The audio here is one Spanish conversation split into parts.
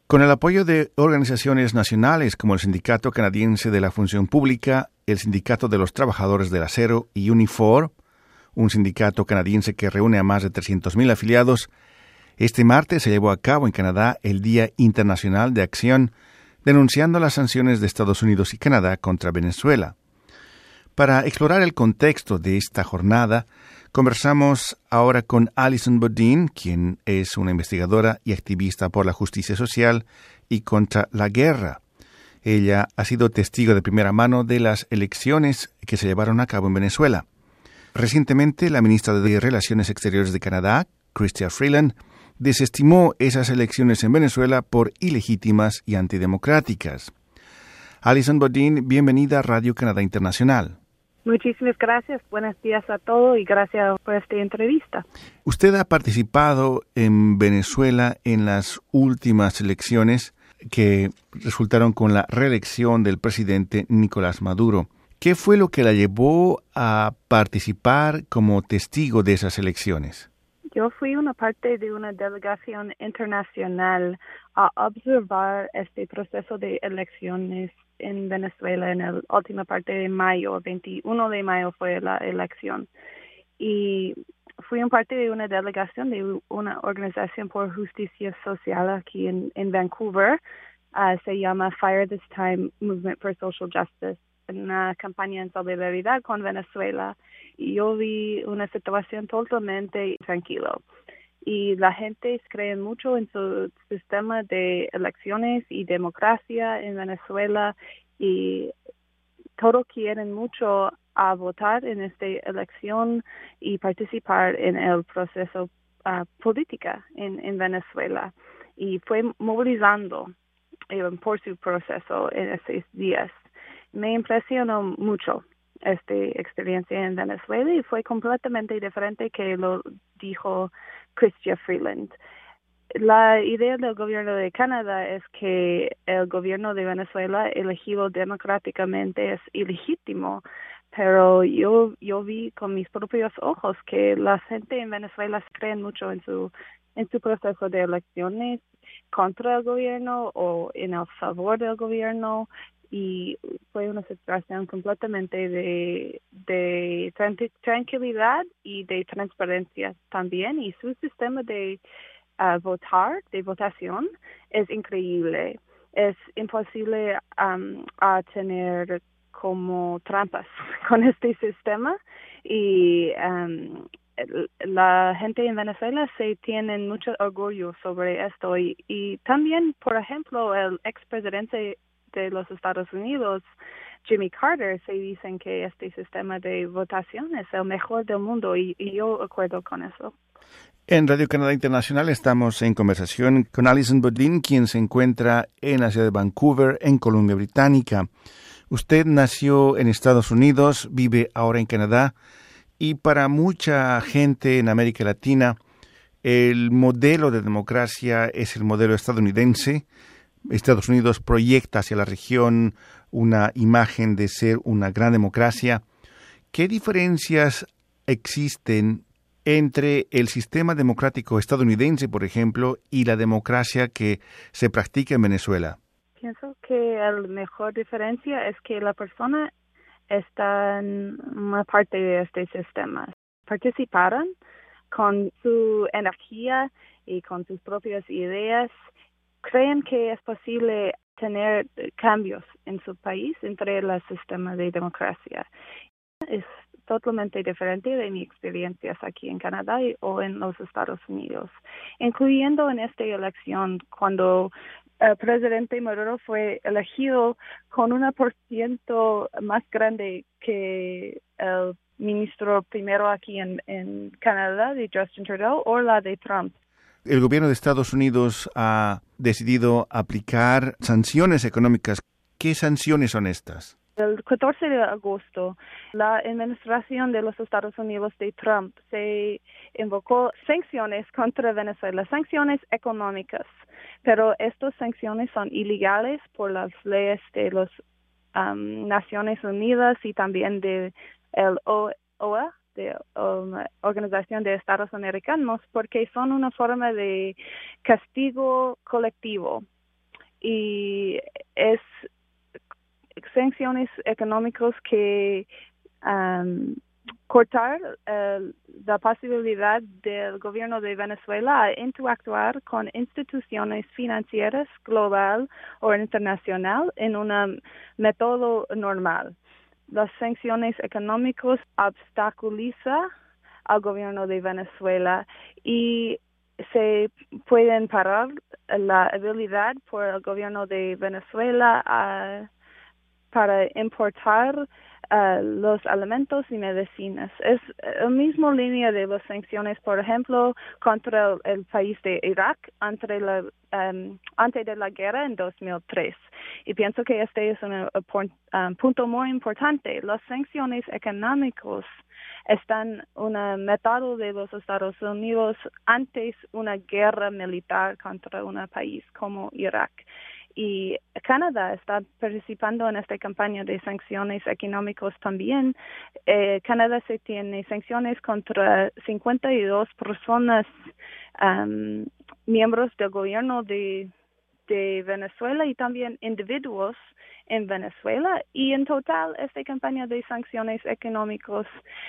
Con el apoyo de organizaciones nacionales como el Sindicato Canadiense de la Función Pública, el Sindicato de los Trabajadores del Acero y Unifor, un sindicato canadiense que reúne a más de 300,000 afiliados, este martes se llevó a cabo en Canadá el Día Internacional de Acción, denunciando las sanciones de Estados Unidos y Canadá contra Venezuela. Para explorar el contexto de esta jornada, conversamos ahora con Alison Bodine, quien es una investigadora y activista por la justicia social y contra la guerra. Ella ha sido testigo de primera mano de las elecciones que se llevaron a cabo en Venezuela. Recientemente, la ministra de Relaciones Exteriores de Canadá, Chrystia Freeland, desestimó esas elecciones en Venezuela por ilegítimas y antidemocráticas. Alison Bodine, bienvenida a Radio Canadá Internacional. Muchísimas gracias. Buenos días a todos y gracias por esta entrevista. Usted ha participado en Venezuela en las últimas elecciones que resultaron con la reelección del presidente Nicolás Maduro. ¿Qué fue lo que la llevó a participar como testigo de esas elecciones? Yo fui una parte de una delegación internacional a observar este proceso de elecciones en Venezuela en la última parte de mayo. 21 de mayo fue la elección. Y fui una parte de una delegación de una organización por justicia social aquí en Vancouver. Se llama Fire This Time Movement for Social Justice, una campaña en solidaridad con Venezuela. Y yo vi una situación totalmente tranquila. Y la gente cree mucho en su sistema de elecciones y democracia en Venezuela y todos quieren mucho a votar en esta elección y participar en el proceso político en Venezuela. Y fue movilizando por su proceso en esos días. Me impresionó mucho esta experiencia en Venezuela y fue completamente diferente que lo dijo Chrystia Freeland. La idea del gobierno de Canadá es que el gobierno de Venezuela elegido democráticamente es ilegítimo, pero yo vi con mis propios ojos que la gente en Venezuela cree mucho en su proceso de elecciones contra el gobierno o en el favor del gobierno. Y fue una situación completamente de tranquilidad y de transparencia también. Y su sistema de votación, es increíble. Es imposible a tener como trampas con este sistema. Y la gente en Venezuela se tiene mucho orgullo sobre esto. Y también, por ejemplo, el expresidente de los Estados Unidos, Jimmy Carter, se dicen que este sistema de votación es el mejor del mundo y yo acuerdo con eso. En Radio Canadá Internacional estamos en conversación con Alison Bodine, quien se encuentra en la ciudad de Vancouver, en Columbia Británica. Usted nació en Estados Unidos, vive ahora en Canadá y para mucha gente en América Latina el modelo de democracia es el modelo estadounidense. Estados Unidos proyecta hacia la región una imagen de ser una gran democracia. ¿Qué diferencias existen entre el sistema democrático estadounidense, por ejemplo, y la democracia que se practica en Venezuela? Pienso que la mejor diferencia es que la persona está en una parte de este sistema. Participaron con su energía y con sus propias ideas. ¿Creen que es posible tener cambios en su país entre el sistema de democracia? Es totalmente diferente de mis experiencias aquí en Canadá o en los Estados Unidos, incluyendo en esta elección cuando el presidente Maduro fue elegido con 1% más grande que el ministro primero aquí en Canadá, de Justin Trudeau, o la de Trump. El gobierno de Estados Unidos ha decidido aplicar sanciones económicas. ¿Qué sanciones son estas? El 14 de agosto, la administración de los Estados Unidos de Trump se invocó sanciones contra Venezuela, sanciones económicas, pero estas sanciones son ilegales por las leyes de las Naciones Unidas y también de el OEA, de Organización de Estados Americanos, porque son una forma de castigo colectivo y es sanciones económicas que cortar la posibilidad del gobierno de Venezuela a interactuar con instituciones financieras global o internacional en un método normal. Las sanciones económicas obstaculizan al gobierno de Venezuela y se pueden parar la habilidad por el gobierno de Venezuela para importar los alimentos y medicinas. Es la misma línea de las sanciones, por ejemplo, contra el país de Irak antes de la guerra en 2003. Y pienso que este es un punto muy importante. Las sanciones económicas están un método de los Estados Unidos antes una guerra militar contra un país como Irak. Y Canadá está participando en esta campaña de sanciones económicas también. Canadá se tiene sanciones contra 52 personas, miembros del gobierno de Venezuela y también individuos en Venezuela. Y en total, esta campaña de sanciones económicas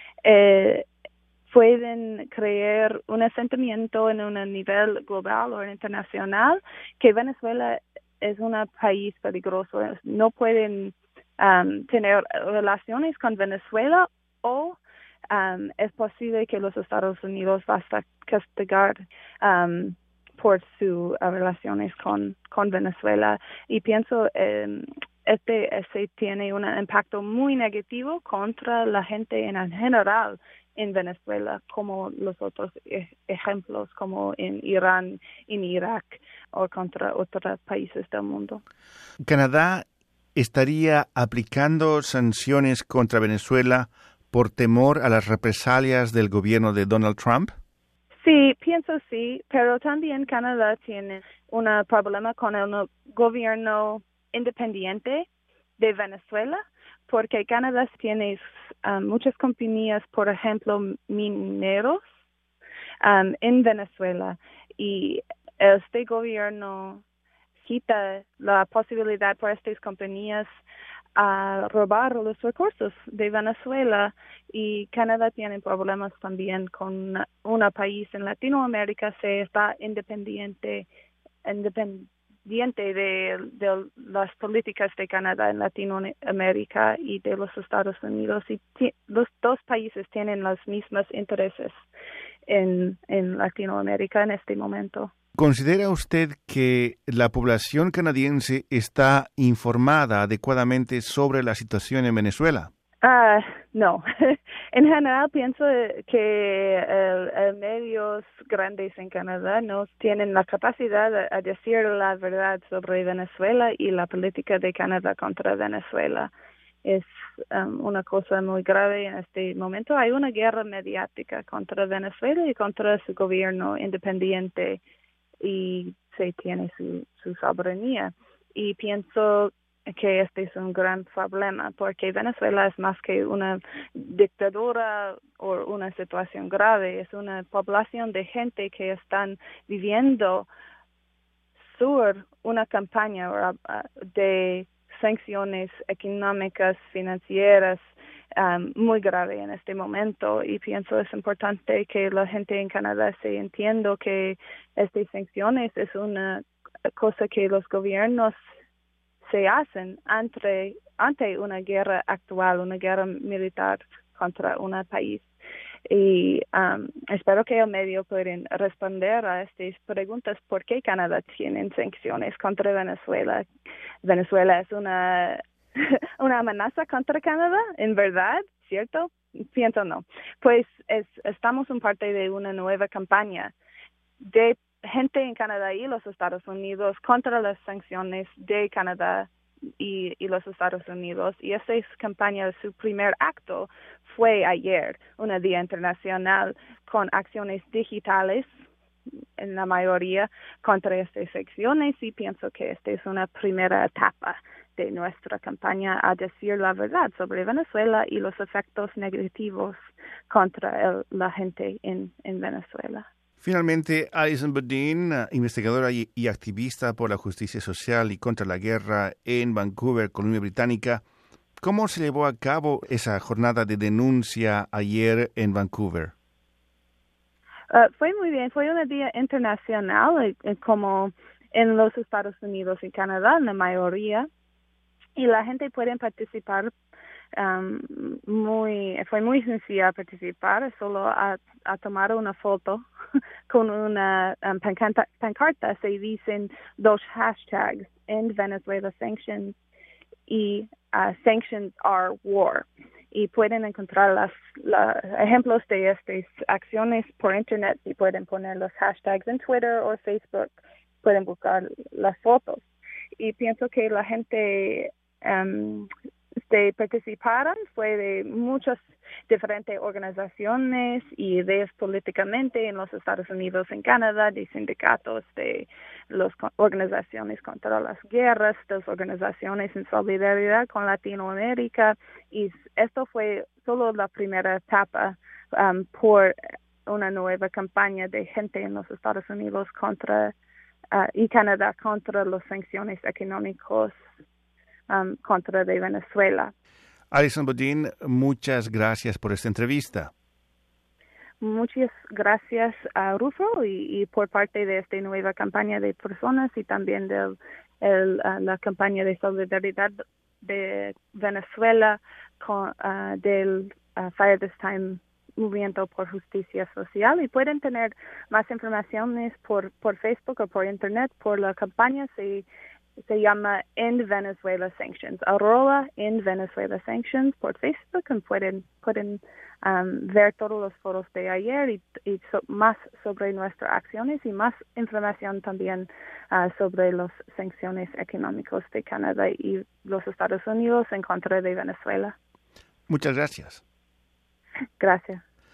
pueden crear un sentimiento en un nivel global o internacional que Venezuela es un país peligroso. No pueden tener relaciones con Venezuela o es posible que los Estados Unidos va a castigar por sus relaciones con Venezuela. Y pienso este tiene un impacto muy negativo contra la gente en general en Venezuela, como los otros ejemplos, como en Irán, en Irak o contra otros países del mundo. ¿Canadá estaría aplicando sanciones contra Venezuela por temor a las represalias del gobierno de Donald Trump? Sí, pienso sí, pero también Canadá tiene un problema con el gobierno independiente de Venezuela, porque Canadá tiene muchas compañías, por ejemplo, mineros en Venezuela, y este gobierno quita la posibilidad por estas compañías a robar los recursos de Venezuela, y Canadá tiene problemas también con un país en Latinoamérica que está independiente de las políticas de Canadá en Latinoamérica y de los Estados Unidos, y los dos países tienen los mismos intereses en Latinoamérica en este momento. ¿Considera usted que la población canadiense está informada adecuadamente sobre la situación en Venezuela? No. En general pienso que medios grandes en Canadá no tienen la capacidad de decir la verdad sobre Venezuela y la política de Canadá contra Venezuela. Es una cosa muy grave en este momento. Hay una guerra mediática contra Venezuela y contra su gobierno independiente, y se tiene su soberanía. Y pienso que este es un gran problema, porque Venezuela es más que una dictadura o una situación grave, es una población de gente que están viviendo sobre una campaña de sanciones económicas, financieras, muy grave en este momento, y pienso es importante que la gente en Canadá se entienda que estas sanciones es una cosa que los gobiernos se hacen ante una guerra actual, una guerra militar contra un país. Y espero que el medio puedan responder a estas preguntas. ¿Por qué Canadá tiene sanciones contra Venezuela? ¿Venezuela es una amenaza contra Canadá? ¿En verdad? ¿Cierto? Pienso no. Pues estamos en parte de una nueva campaña de gente en Canadá y los Estados Unidos contra las sanciones de Canadá y los Estados Unidos, y esta campaña, su primer acto fue ayer, un día internacional con acciones digitales en la mayoría contra estas sanciones, y pienso que esta es una primera etapa de nuestra campaña a decir la verdad sobre Venezuela y los efectos negativos contra la gente en Venezuela. Finalmente, Alison Bodine, investigadora y activista por la justicia social y contra la guerra en Vancouver, Columbia Británica, ¿cómo se llevó a cabo esa jornada de denuncia ayer en Vancouver? Fue muy bien, fue un día internacional, como en los Estados Unidos y Canadá, la mayoría, y la gente puede participar. Fue muy sencilla participar, solo a tomar una foto con una pancarta. Se dicen 2 hashtags: End Venezuela Sanctions y Sanctions are War. Y pueden encontrar ejemplos de estas acciones por internet y pueden poner los hashtags en Twitter o Facebook, pueden buscar las fotos. Y pienso que la gente participaron fue de muchas diferentes organizaciones y ideas políticamente en los Estados Unidos, en Canadá, de sindicatos, de las organizaciones contra las guerras, de las organizaciones en solidaridad con Latinoamérica. Y esto fue solo la primera etapa por una nueva campaña de gente en los Estados Unidos contra y Canadá contra las sanciones económicas contra de Venezuela. Alison Bodine, muchas gracias por esta entrevista. Muchas gracias a Rufo y por parte de esta nueva campaña de personas y también de la campaña de solidaridad de Venezuela con del Fire This Time Movimiento por Justicia Social. Y pueden tener más informaciones por Facebook o por internet por la campaña. Se llama End Venezuela Sanctions, @End Venezuela Sanctions por Facebook, y pueden ver todos los foros de ayer y más sobre nuestras acciones y más información también sobre las sanciones económicas de Canadá y los Estados Unidos en contra de Venezuela. Muchas gracias. Gracias.